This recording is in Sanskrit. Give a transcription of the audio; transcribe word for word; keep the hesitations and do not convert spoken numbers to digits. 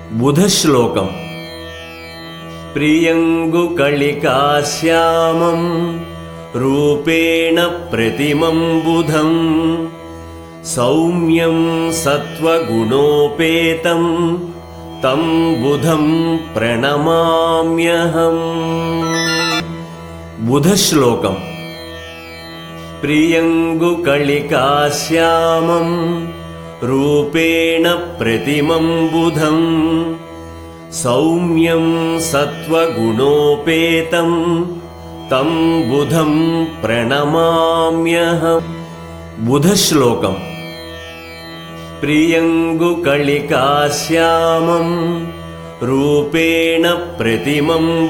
बुधश्लोकम् प्रियङ्गुकलिकाश्यामं रूपेण प्रतिमं बुधं सौम्यं सत्त्वगुणोपेतं तं बुधं प्रणमाम्यहम्। बुधश्लोकम् प्रियङ्गुकलिकाश्यामं रूपेण प्रतिमं बुधं सौम्यं सत्त्वगुणोपेतं तं बुधं प्रणमाम्यहम्। बुधश्लोकम् प्रियङ्गुकलिकाश्यामं रूपेण प्रतिमं